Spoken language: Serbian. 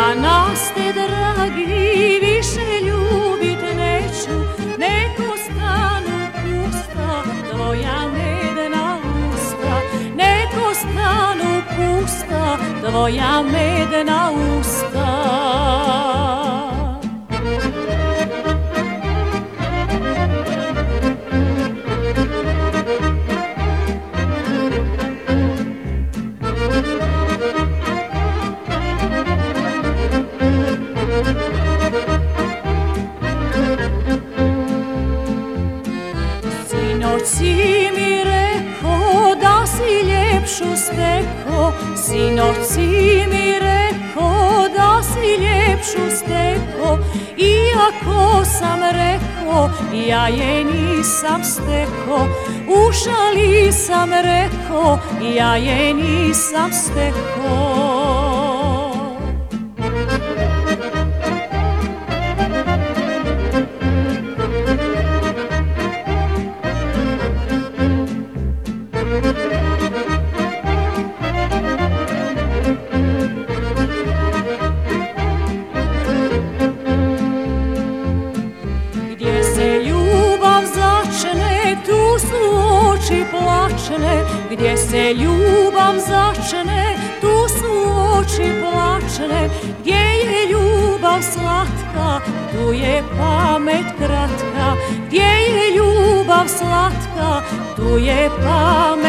Ja nas te, dragi, više ljubit neću, neko stanu pusta tvoja medena usta, neko stanu pusta tvoja medena usta. Sinoć mi reko da si ljepšu steko, sinoć mi reko da si ljepšu steko, iako sam reko ja je nisam steko, u šali sam reko ja je nisam steko. Gdje se ljubav začne, tu su oči plačne, gdje se ljubav začne, tu su oči plačne, gdje je ljubav slatka, tu je pamet kratka, gdje je ljubav slatka, tu je pamet